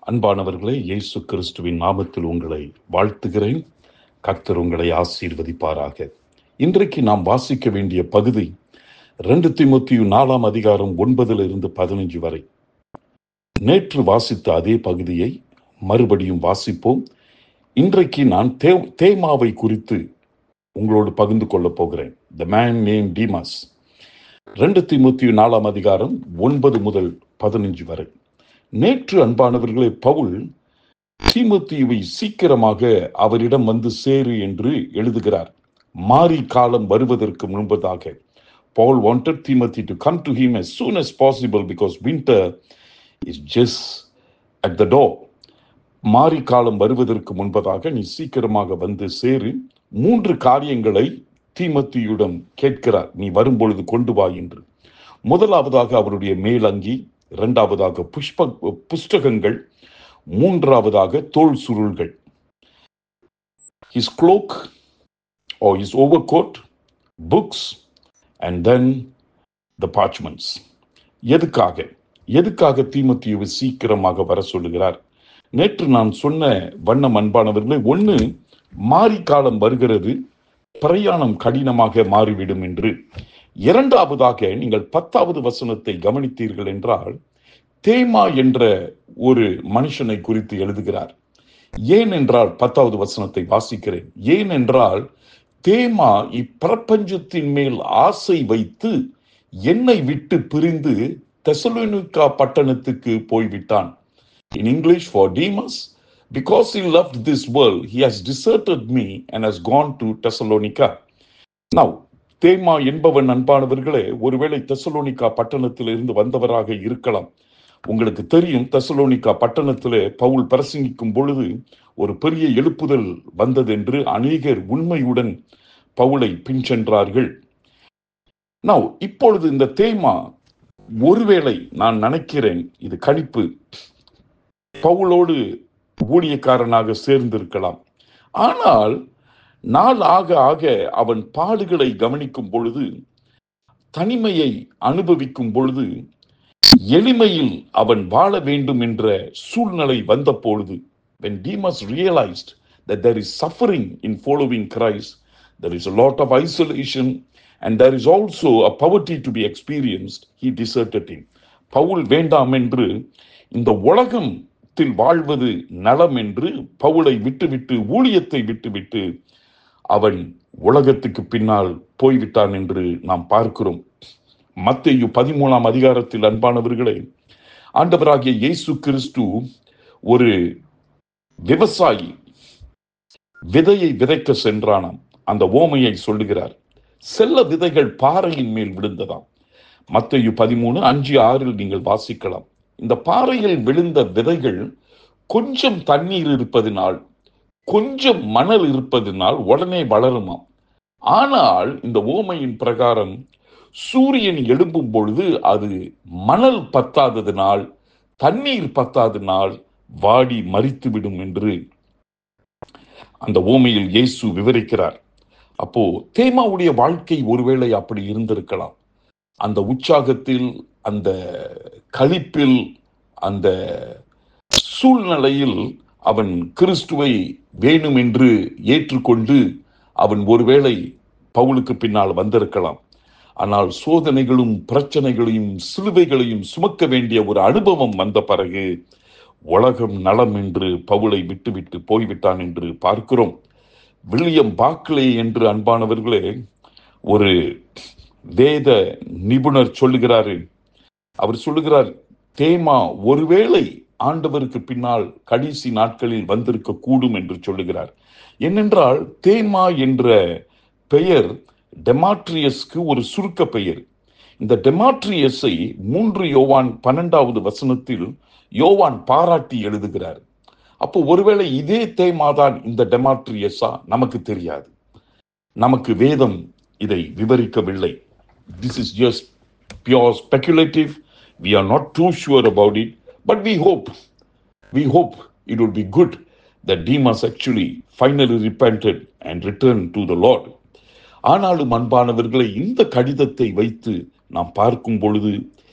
அன்பானவர்களே, இயேசு கிறிஸ்துவின் நாமத்தில் உங்களை வாழ்த்துகிறேன். கர்த்தர் உங்களை ஆசீர்வதிப்பாராக. இன்றைக்கு நாம் வாசிக்க வேண்டிய பகுதி 2 தீமோத்தேயு 4 அதிகாரம் 9-15 வரை. நேற்று வாசித்த அதே பகுதியை மறுபடியும் வாசிப்போம். இன்றைக்கு நான் தேமாவை குறித்து உங்களோடு பகிர்ந்து கொள்ளப் போகிறேன். The man named Demas. 2 தீமோத்தேயு 4 அதிகாரம் 9-15 வரை. நேற்று அன்பானவர்களே, பவுல் தீமோத்தேயுவை சீக்கிரமாக அவரிடம் வந்து சேரு என்று எழுதுகிறார். மாறி காலம் வருவதற்கு முன்பதாக Paul wanted Timothy to come to him as soon as possible because winter is just at the door. மாறி காலம் வருவதற்கு முன்பதாக நீ சீக்கிரமாக வந்து சேரு. 3 காரியங்களை தீமோத்தேயுவிடம் கேட்கிறார், நீ வரும்பொழுது கொண்டு வா என்று. முதலாவதாக அவருடைய மேலங்கி, இரண்டாவதாக புஸ்தகங்கள், மூன்றாவதாக தோல் சுருள்கள். His cloak or his overcoat, books and then the parchments. எதுக்காக தீமோத்தேயுவை சீக்கிரமாக வர சொல்லுகிறார்? நேற்று நான் சொன்ன வண்ணம் அன்பானவர்களே, 1, மாறி காலம் வருகிறது, பிரயாணம் கடினமாக மாறிவிடும் என்று. இரண்டாவதாக நீங்கள் 10வது வசனத்தை கவனித்தீர்கள் என்றால், தேமா என்ற ஒரு மனுஷனை குறித்து எழுதுகிறார். ஏன் என்றால் 10வது வசனத்தை வாசிக்கிறேன். ஏன் என்றால், தேமா இப்பிரபஞ்சத்தின் மேல் ஆசை வைத்து என்னை விட்டு பிரிந்து தெசலோனிக்கா பட்டணத்துக்கு போய்விட்டான். In English, for Demas, because he loved this world, he has deserted me and has gone to Thessalonica. Now, தேமா என்பவன் அன்பானவர்களே, ஒருவேளை தெசலோனிக்கா பட்டணத்தில் இருந்து வந்தவராக இருக்கலாம். உங்களுக்கு தெரியும், தெசலோனிக்கா பட்டணத்திலே பவுல் பிரசங்கிக்கும் பொழுது ஒரு பெரிய எழுப்புதல் வந்தது என்று அநேகர் உண்மையுடன் பவுலை பின்சென்றார்கள். Now, இப்பொழுது இந்த தேமா, ஒருவேளை நான் நினைக்கிறேன் இது கணிப்பு, பவுலோடு ஊழியக்காரனாக சேர்ந்திருக்கலாம். ஆனால் நாள் ஆக ஆக அவன் பாடுகளை கவனிக்கும் பொழுது, தனிமையை அனுபவிக்கும் பொழுது, எளிமையில் அவன் வாழ வேண்டும் என்ற சூழ்நிலை வந்த பொழுது, when Demas realized that there is suffering in following Christ, there is a lot of isolation and there is also a poverty to be experienced, he deserted him. Pavul வேண்டாம் என்று, இந்த உலகத்தில் வாழ்வது நலம் என்று பவுலை விட்டுவிட்டு, ஊழியத்தை விட்டுவிட்டு அவன் உலகத்துக்கு பின்னால் போய்விட்டான் என்று நாம் பார்க்கிறோம். மத்தேயு 13 அதிகாரத்தில் அன்பானவர்களே, ஆண்டவராகிய இயேசு கிறிஸ்து ஒரு விவசாயி விதையை விதைக்க சென்றானாம். அந்த ஓமையை சொல்லுகிறார். சில விதைகள் பாறையின் மேல் விழுந்ததாம். மத்தேயு 13:5-6 நீங்கள் வாசிக்கலாம். இந்த பாறையில் விழுந்த விதைகள் கொஞ்சம் தண்ணீர் இருப்பதினால், கொஞ்சம் மணல் இருப்பதினால் உடனே வளருமாம். ஆனால் இந்த ஓமையின் பிரகாரம் சூரியன் எழும்பும் பொழுது அது மணல் பத்தாததினால், தண்ணீர் பத்தாததினால் வாடி மரித்துவிடும் என்று அந்த ஓமையில் இயேசு விவரிக்கிறார். அப்போ தேமாவுடைய வாழ்க்கை ஒருவேளை அப்படி இருந்திருக்கலாம். அந்த உற்சாகத்தில், அந்த களிப்பில், அந்த சூழ்நிலையில் அவன் கிறிஸ்துவை வேணும் என்று ஏற்றுக்கொண்டு அவன் ஒருவேளை பவுலுக்கு பின்னால் வந்திருக்கலாம். ஆனால் சோதனைகளும் பிரச்சனைகளையும் சிலுவைகளையும் சுமக்க வேண்டிய ஒரு அனுபவம் வந்த பிறகு உலகம் நலம் என்று பவுலை விட்டுவிட்டு போய்விட்டான் என்று பார்க்கிறோம். வில்லியம் பார்க்லே என்று அன்பானவர்களே ஒரு வேத நிபுணர் சொல்லுகிறாரு. அவர் சொல்லுகிறார், தேமா ஒருவேளை ஆண்டவருக்கு பின்னால் கடைசி நாட்களில் வந்திருக்க கூடும் என்று சொல்லுகிறார். ஏனென்றால் தேமா என்ற பெயர் டெமாட்ரியஸ்க்கு ஒரு சுருக்க பெயர். இந்த டெமாட்ரியஸை 3 யோவான் 12வது வசனத்தில் யோவான் பாராட்டி எழுதுகிறார். அப்போ ஒருவேளை இதே தேமாதான் இந்த டெமாட்ரியஸா? நமக்கு தெரியாது, நமக்கு வேதம் இதை விவரிக்கவில்லை. This is just pure speculative. We are not too sure about it, but we hope it would be good that Demas actually finally repented and returned to the Lord. ஆனாலும் அன்பானவர்களை, இந்த கடிதத்தை வைத்து நாம் பார்க்கும் பொழுது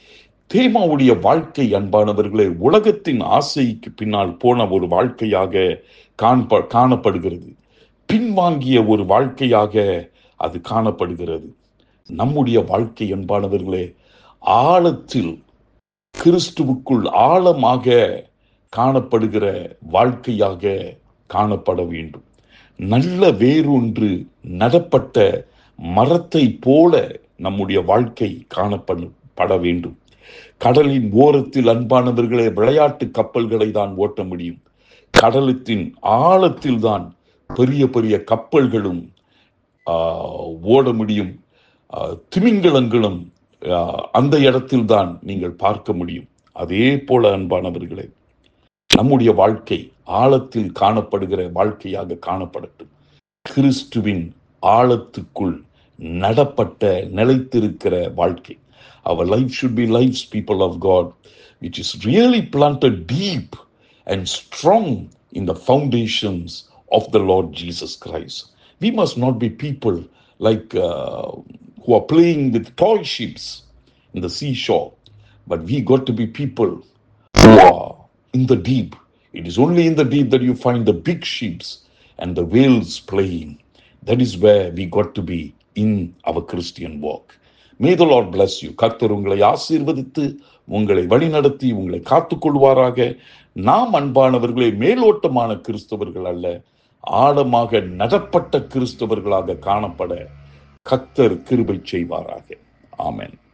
தேமாவுடைய வாழ்க்கை அன்பானவர்களே உலகத்தின் ஆசைக்கு பின்னால் போன ஒரு வாழ்க்கையாக காணப்படுகிறது. பின்வாங்கிய ஒரு வாழ்க்கையாக அது காணப்படுகிறது. நம்முடைய வாழ்க்கை அன்பானவர்களே ஆழத்தில் கிறிஸ்துவுக்குள் ஆழமாக காணப்படுகிற வாழ்க்கையாக காணப்பட வேண்டும். நல்ல வேரொன்று நடப்பட்ட மரத்தை போல நம்முடைய வாழ்க்கை காணப்பட வேண்டும். கடலின் ஓரத்தில் அன்பானவர்களே விளையாட்டு கப்பல்களை தான் ஓட்ட முடியும். கடலத்தின் ஆழத்தில் தான் பெரிய பெரிய கப்பல்களும் ஓட முடியும். திமிங்கலங்களும் அந்த இடத்தில் தான் நீங்கள் பார்க்க முடியும். அதே போல அன்பானவர்களே நம்முடைய வாழ்க்கை ஆழத்தில் காணப்படுகிற வாழ்க்கையாக காணப்படட்டும். கிறிஸ்துவின் ஆழத்துக்குள் நடப்பட்ட நிலைத்திருக்கிற வாழ்க்கை. Our life should be lives, people of God, which is really planted deep and strong in the foundations of the Lord Jesus Christ. We must not be people like who are playing with toy ships in the seashore, but we got to be people who are in the deep. It is only in the deep that you find the big ships and the whales playing. That is where we got to be in our Christian walk. May the Lord bless you. கர்த்தர் உங்களை ஆசீர்வதித்து உங்களை வழிநடத்தி உங்களை காத்துக்கொள்வாராக. நாம் அன்பானவர்களே மேலோட்டமான கிறிஸ்தவர்கள் அல்ல, ஆழமாக நடப்பட்ட கிறிஸ்தவர்களாக காணப்பட கர்த்தர் கிருபை செய்வாராக. ஆமென்.